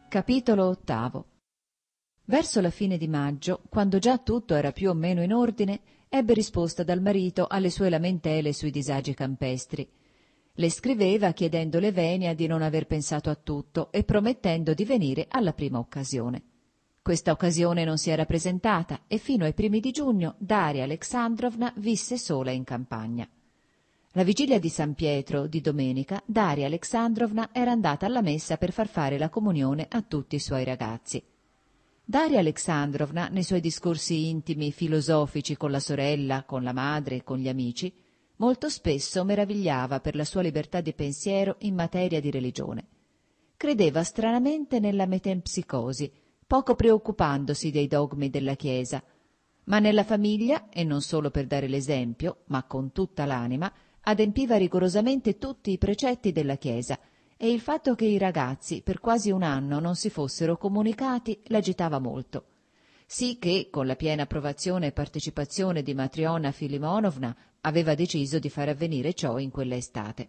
Capitolo 8. Verso la fine di maggio, quando già tutto era più o meno in ordine, ebbe risposta dal marito alle sue lamentele sui disagi campestri. Le scriveva chiedendole venia di non aver pensato a tutto e promettendo di venire alla prima occasione. Questa occasione non si era presentata e fino ai primi di giugno Daria Alexandrovna visse sola in campagna. La vigilia di San Pietro, di domenica, Daria Alexandrovna era andata alla messa per far fare la comunione a tutti i suoi ragazzi. Daria Alexandrovna, nei suoi discorsi intimi, filosofici con la sorella, con la madre e con gli amici, molto spesso meravigliava per la sua libertà di pensiero in materia di religione. Credeva stranamente nella metempsicosi, poco preoccupandosi dei dogmi della Chiesa, ma nella famiglia, e non solo per dare l'esempio, ma con tutta l'anima, adempiva rigorosamente tutti i precetti della Chiesa, e il fatto che i ragazzi per quasi un anno non si fossero comunicati l'agitava molto, sì che, con la piena approvazione e partecipazione di Matriona Filimonovna, aveva deciso di far avvenire ciò in quella estate.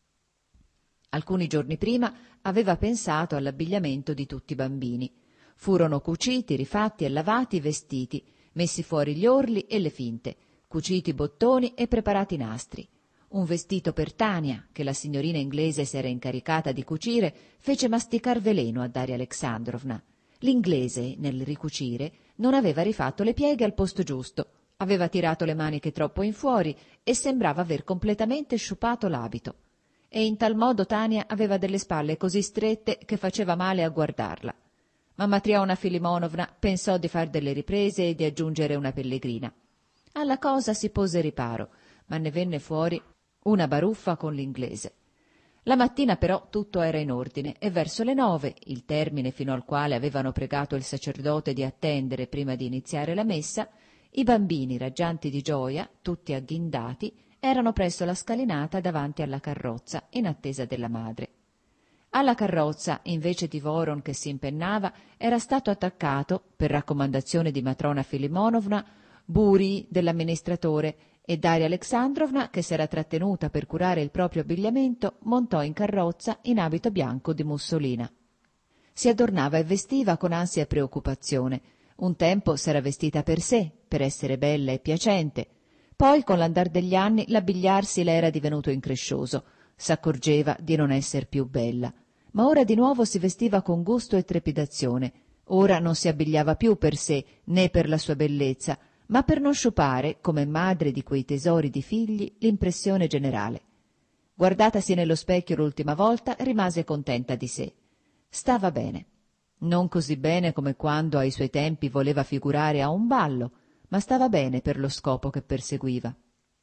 Alcuni giorni prima aveva pensato all'abbigliamento di tutti i bambini. Furono cuciti, rifatti e lavati i vestiti, messi fuori gli orli e le finte, cuciti i bottoni e preparati i nastri. Un vestito per Tania, che la signorina inglese s'era incaricata di cucire, fece masticar veleno a Daria Alexandrovna. L'inglese, nel ricucire, non aveva rifatto le pieghe al posto giusto, aveva tirato le maniche troppo in fuori e sembrava aver completamente sciupato l'abito. E in tal modo Tania aveva delle spalle così strette che faceva male a guardarla. Ma Matriona Filimonovna pensò di far delle riprese e di aggiungere una pellegrina. Alla cosa si pose riparo, ma ne venne fuori una baruffa con l'inglese. La mattina però tutto era in ordine e verso le 9, il termine fino al quale avevano pregato il sacerdote di attendere prima di iniziare la messa, i bambini, raggianti di gioia, tutti agghindati, erano presso la scalinata davanti alla carrozza in attesa della madre. Alla carrozza, invece di Voron che si impennava, era stato attaccato, per raccomandazione di Matrona Filimonovna, Buri dell'amministratore, e Daria Alexandrovna, che s'era trattenuta per curare il proprio abbigliamento, montò in carrozza in abito bianco di mussolina. Si adornava e vestiva con ansia e preoccupazione. Un tempo s'era vestita per sé, per essere bella e piacente. Poi, con l'andar degli anni, l'abbigliarsi le era divenuto increscioso. S'accorgeva di non esser più bella. Ma ora di nuovo si vestiva con gusto e trepidazione. Ora non si abbigliava più per sé, né per la sua bellezza, ma per non sciupare, come madre di quei tesori di figli, l'impressione generale. Guardatasi nello specchio l'ultima volta, rimase contenta di sé. Stava bene. Non così bene come quando ai suoi tempi voleva figurare a un ballo, ma stava bene per lo scopo che perseguiva.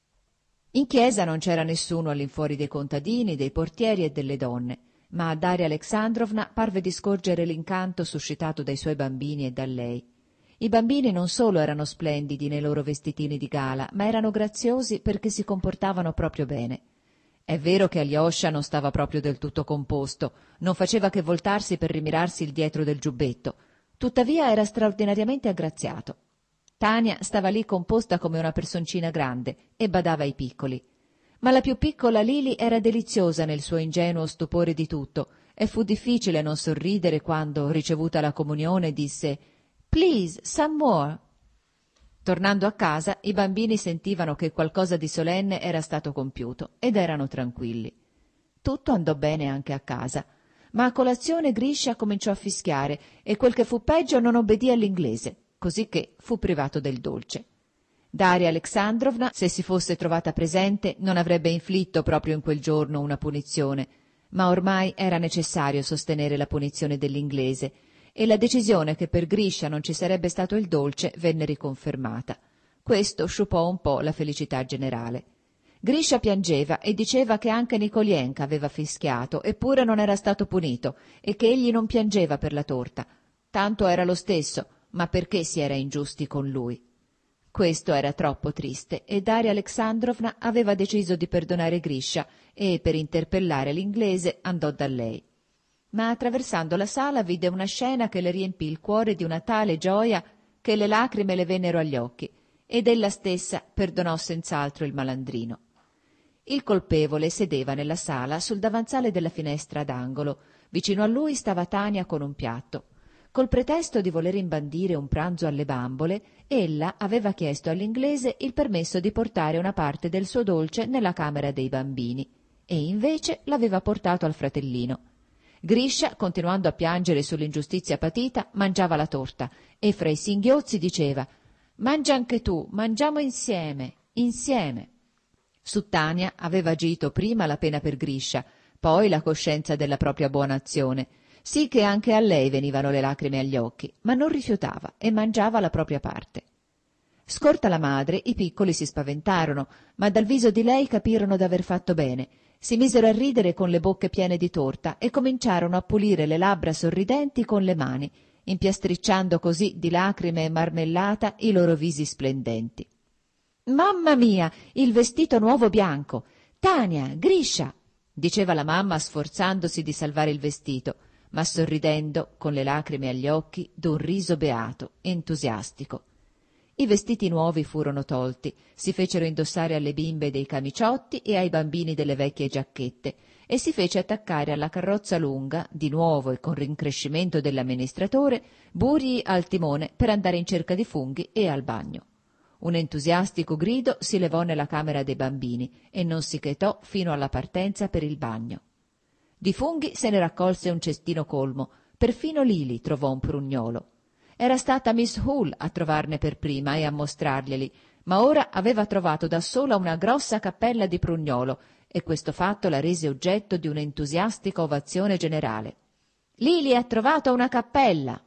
In chiesa non c'era nessuno all'infuori dei contadini, dei portieri e delle donne, ma a Daria Alexandrovna parve di scorgere l'incanto suscitato dai suoi bambini e da lei. I bambini non solo erano splendidi nei loro vestitini di gala, ma erano graziosi perché si comportavano proprio bene. È vero che Alyosha non stava proprio del tutto composto, non faceva che voltarsi per rimirarsi il dietro del giubbetto, tuttavia era straordinariamente aggraziato. Tania stava lì composta come una personcina grande e badava ai piccoli. Ma la più piccola Lili era deliziosa nel suo ingenuo stupore di tutto e fu difficile non sorridere quando, ricevuta la comunione, disse «Please, some more». Tornando a casa, i bambini sentivano che qualcosa di solenne era stato compiuto ed erano tranquilli. Tutto andò bene anche a casa, ma a colazione Grisha cominciò a fischiare e quel che fu peggio non obbedì all'inglese, cosicché fu privato del dolce. Daria Alexandrovna, se si fosse trovata presente, non avrebbe inflitto proprio in quel giorno una punizione, ma ormai era necessario sostenere la punizione dell'inglese, e la decisione che per Grisha non ci sarebbe stato il dolce venne riconfermata. Questo sciupò un po' la felicità generale. Grisha piangeva e diceva che anche Nikolienka aveva fischiato, eppure non era stato punito, e che egli non piangeva per la torta. Tanto era lo stesso, ma perché si era ingiusti con lui? Questo era troppo triste, e Daria Alexandrovna aveva deciso di perdonare Grisha e, per interpellare l'inglese, andò da lei. Ma attraversando la sala vide una scena che le riempì il cuore di una tale gioia che le lacrime le vennero agli occhi, ed ella stessa perdonò senz'altro il malandrino. Il colpevole sedeva nella sala sul davanzale della finestra d'angolo. Vicino a lui stava Tania con un piatto. Col pretesto di voler imbandire un pranzo alle bambole, ella aveva chiesto all'inglese il permesso di portare una parte del suo dolce nella camera dei bambini, e invece l'aveva portato al fratellino. Griscia, continuando a piangere sull'ingiustizia patita, mangiava la torta e fra i singhiozzi diceva: «Mangia anche tu, mangiamo insieme, insieme». Su Tania aveva agito prima la pena per Griscia, poi la coscienza della propria buona azione, sì che anche a lei venivano le lacrime agli occhi, ma non rifiutava e mangiava la propria parte. Scorta la madre, i piccoli si spaventarono, ma dal viso di lei capirono d'aver fatto bene. Si misero a ridere con le bocche piene di torta e cominciarono a pulire le labbra sorridenti con le mani, impiastricciando così di lacrime e marmellata i loro visi splendenti. «Mamma mia, il vestito nuovo bianco! Tania, Griscia!» diceva la mamma sforzandosi di salvare il vestito, ma sorridendo, con le lacrime agli occhi, d'un riso beato, entusiastico. I vestiti nuovi furono tolti, si fecero indossare alle bimbe dei camiciotti e ai bambini delle vecchie giacchette, e si fece attaccare alla carrozza lunga, di nuovo e con rincrescimento dell'amministratore, Buri al timone per andare in cerca di funghi e al bagno. Un entusiastico grido si levò nella camera dei bambini e non si chetò fino alla partenza per il bagno. Di funghi se ne raccolse un cestino colmo, perfino Lili trovò un prugnolo. Era stata Miss Hull a trovarne per prima e a mostrarglieli, ma ora aveva trovato da sola una grossa cappella di prugnolo, e questo fatto la rese oggetto di un'entusiastica ovazione generale. «Lili ha trovato una cappella!»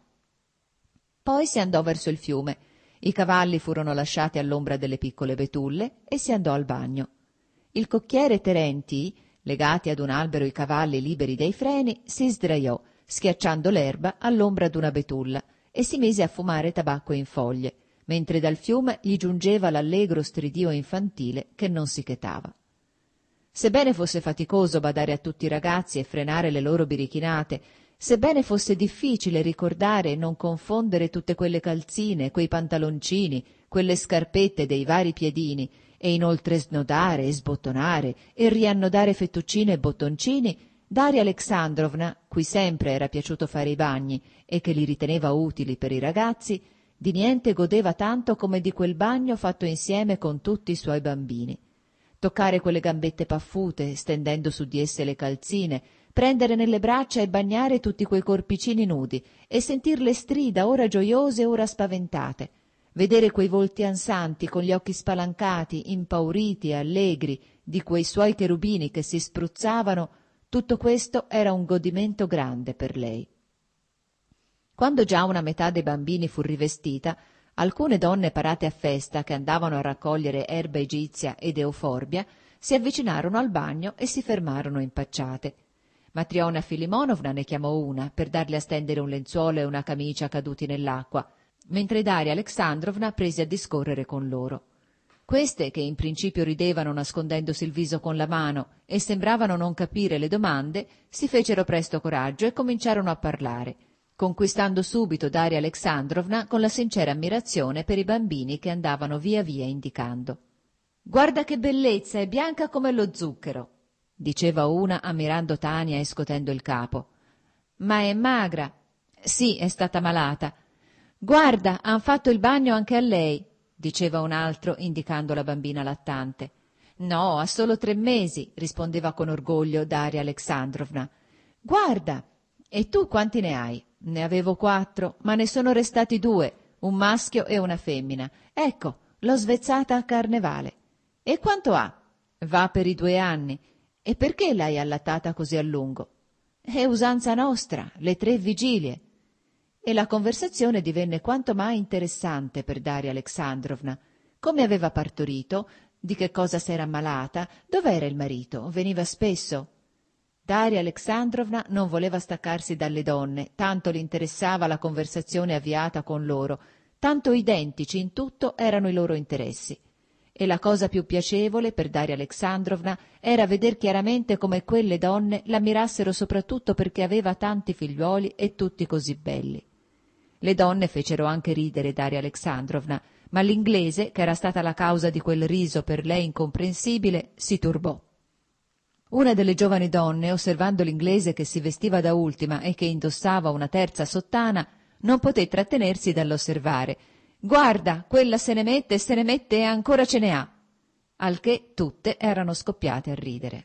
Poi si andò verso il fiume. I cavalli furono lasciati all'ombra delle piccole betulle e si andò al bagno. Il cocchiere Terenti, legati ad un albero i cavalli liberi dai freni, si sdraiò, schiacciando l'erba all'ombra d'una betulla, e si mise a fumare tabacco in foglie, mentre dal fiume gli giungeva l'allegro stridio infantile che non si chetava. Sebbene fosse faticoso badare a tutti i ragazzi e frenare le loro birichinate, sebbene fosse difficile ricordare e non confondere tutte quelle calzine, quei pantaloncini, quelle scarpette dei vari piedini, e inoltre snodare e sbottonare e riannodare fettuccine e bottoncini, Daria Alexandrovna, cui sempre era piaciuto fare i bagni e che li riteneva utili per i ragazzi, di niente godeva tanto come di quel bagno fatto insieme con tutti i suoi bambini. Toccare quelle gambette paffute, stendendo su di esse le calzine, prendere nelle braccia e bagnare tutti quei corpicini nudi e sentir le strida ora gioiose ora spaventate, vedere quei volti ansanti con gli occhi spalancati, impauriti e allegri, di quei suoi cherubini che si spruzzavano, tutto questo era un godimento grande per lei. Quando già una metà dei bambini fu rivestita, alcune donne parate a festa che andavano a raccogliere erba egizia ed euforbia si avvicinarono al bagno e si fermarono impacciate. Matriona Filimonovna ne chiamò una per darle a stendere un lenzuolo e una camicia caduti nell'acqua, mentre Daria Alexandrovna prese a discorrere con loro. Queste, che in principio ridevano nascondendosi il viso con la mano e sembravano non capire le domande, si fecero presto coraggio e cominciarono a parlare, conquistando subito Daria Alexandrovna con la sincera ammirazione per i bambini che andavano via via indicando. «Guarda che bellezza, è bianca come lo zucchero», diceva una ammirando Tania e scotendo il capo. «Ma è magra». «Sì, è stata malata». «Guarda, han fatto il bagno anche a lei», diceva un altro indicando la bambina lattante. «No, ha solo 3 mesi», rispondeva con orgoglio Daria Alexandrovna. «Guarda, e tu quanti ne hai?» «Ne avevo 4, ma ne sono restati 2, un maschio e una femmina. Ecco, l'ho svezzata a carnevale». «E quanto ha?» «Va per i 2 anni». «E perché l'hai allattata così a lungo?» «È usanza nostra, le 3 vigilie». E la conversazione divenne quanto mai interessante per Daria Alexandrovna. Come aveva partorito, di che cosa s'era ammalata, dov'era il marito, veniva spesso. Daria Alexandrovna non voleva staccarsi dalle donne, tanto le interessava la conversazione avviata con loro, tanto identici in tutto erano i loro interessi. E la cosa più piacevole per Daria Alexandrovna era veder chiaramente come quelle donne l'ammirassero soprattutto perché aveva tanti figliuoli e tutti così belli. Le donne fecero anche ridere Daria Alexandrovna, ma l'inglese, che era stata la causa di quel riso per lei incomprensibile, si turbò. Una delle giovani donne, osservando l'inglese che si vestiva da ultima e che indossava una terza sottana, non poté trattenersi dall'osservare: «Guarda, quella se ne mette e ancora ce ne ha!» Al che tutte erano scoppiate a ridere.